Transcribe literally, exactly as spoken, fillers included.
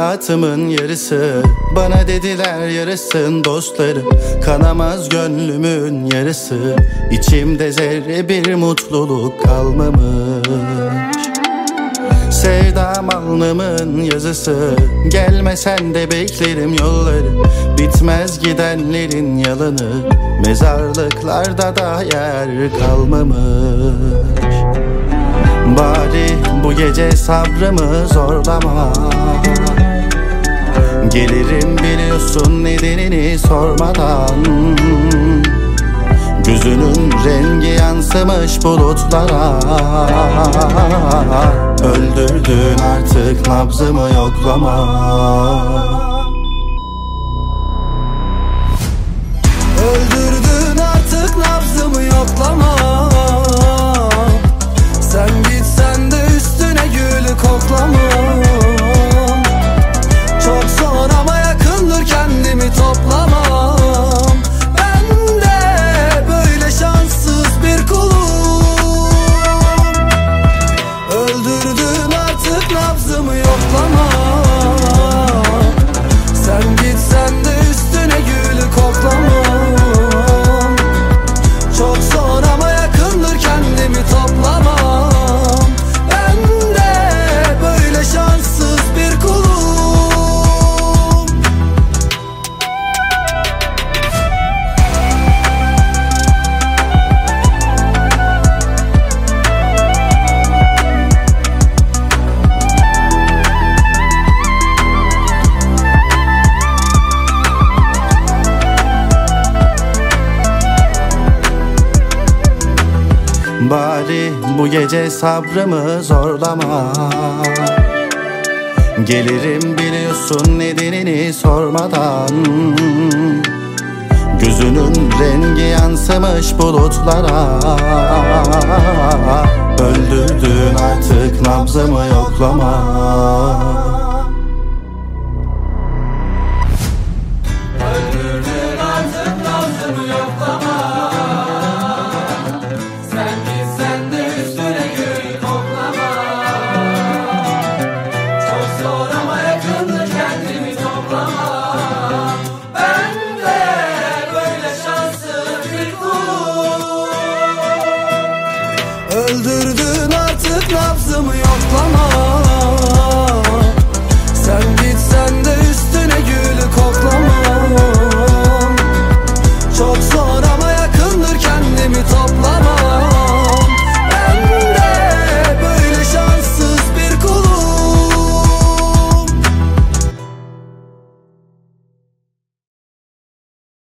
hayatımın yarısı. Bana dediler yarısın dostlarım, kanamaz gönlümün yarısı. İçimde zerre bir mutluluk kalmamış. Sevdam alnımın yazısı, gelmesen de beklerim yolları. Bitmez gidenlerin yalanı, mezarlıklarda da yer kalmamış. Bari bu gece sabrımı zorlama, gelirim biliyorsun nedenini sormadan. Gözünün rengi yansımış bulutlara, öldürdün artık nabzımı yoklama. Öldürdün artık nabzımı yoklama. Sen gitsen de üstüne gülü koklamam. Çok zor ama yakındır, kendimi toplamam. Ben de böyle şanssız bir kulum. Öldürdün artık nabzımı yoklama. Sen gitsen de üstüne gülü koklamam. Çok zor ama yakındır, kendimi toplamam. Ben de böyle şanssız bir kulum. Bari bu gece sabrımı zorlama, gelirim biliyorsun nedenini sormadan. Gözünün rengi yansımış bulutlara, öldürdün artık nabzımı yoklama.